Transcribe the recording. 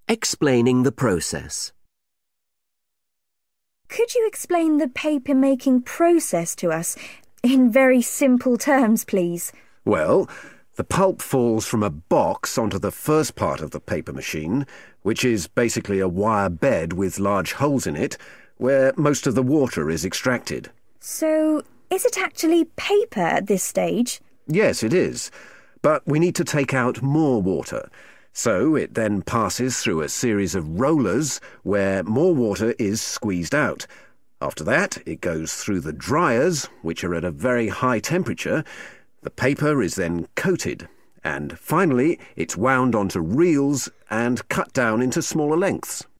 Explaining the process. Could you explain the paper-making process to us in very simple terms, please? Well, the pulp falls from a box onto the first part of the paper machine, which is basically a wire bed with large holes in it, where most of the water is extracted. So, is it actually paper at this stage? Yes, it is. But we need to take out more water. So it then passes through a series of rollers where more water is squeezed out. After that, it goes through the dryers, which are at a very high temperature. The paper is then coated, and finally it's wound onto reels and cut down into smaller lengths.